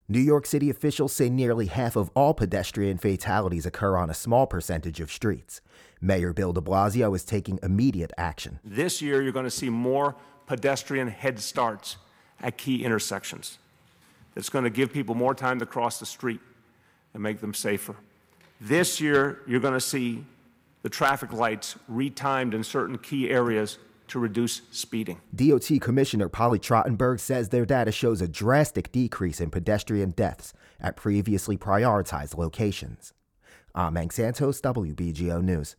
New York City officials say nearly half of all pedestrian fatalities occur on a small percentage of streets. Mayor Bill de Blasio is taking immediate action. This year, you're going to see more pedestrian head starts at key intersections. It's going to give people more time to cross the street and make them safer. This year, you're going to see the traffic lights retimed in certain key areas to reduce speeding. DOT Commissioner Polly Trottenberg says their data shows a drastic decrease in pedestrian deaths at previously prioritized locations. I'm Hank Santos, WBGO News.